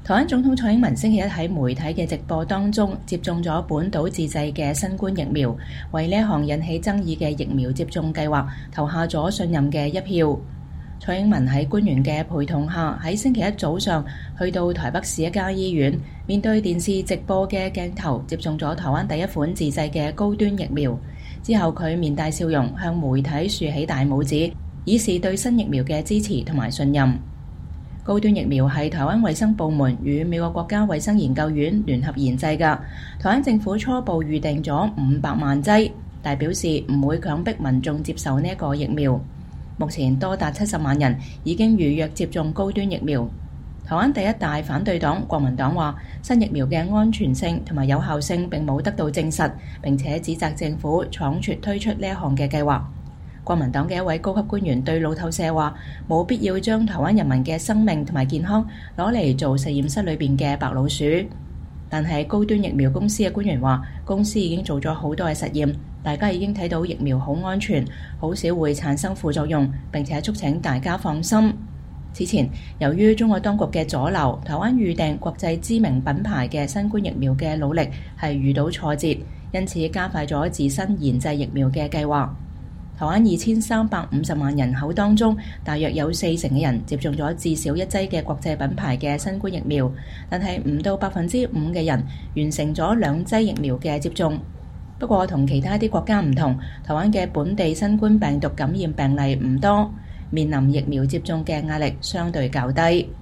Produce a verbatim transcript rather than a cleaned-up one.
台灣總統蔡英文星期一喺媒體嘅直播當中接種咗本島自製嘅新冠疫苗，為呢一項引起爭議嘅疫苗接種計劃投下咗信任嘅一票。蔡英文喺官員嘅陪同下，喺星期一早上去到台北市一家醫院，面對電視直播嘅鏡頭，接種咗台灣第一款自製嘅高端疫苗。之後佢面帶笑容，向媒體豎起大拇指，以示對新疫苗嘅支持同埋信任。高端疫苗係台灣衛生部門與美國國家衛生研究院聯合研製嘅，台灣政府初步預定咗五百萬劑，但表示唔會強迫民眾接受呢一個疫苗。目前多達七十萬人已經預約接種高端疫苗。台灣第一大反對黨國民黨話，新疫苗嘅安全性同埋有效性並冇得到證實，並且指責政府倉促推出呢一項嘅計劃。國民黨嘅一位高級官員對路透社話，冇必要將台灣人民嘅生命同埋健康攞嚟做實驗室裏邊嘅白老鼠。但係高端疫苗公司嘅官員話，公司已經做咗好多嘅實驗，大家已經睇到疫苗好安全，好少會產生副作用，並且促請大家放心。此前，由於中國當局嘅阻撓，台灣預訂國際知名品牌嘅新冠疫苗嘅努力係遇到挫折，因此加快咗自身研製疫苗嘅計劃。台灣二千三百五十萬人口當中，大約有四成嘅人接種咗至少一劑嘅國際品牌嘅新冠疫苗，但係唔到百分之五嘅人完成咗兩劑疫苗嘅接種。不過同其他啲國家唔同，台灣嘅本地新冠病毒感染病例唔多，面臨疫苗接種嘅壓力相對較低。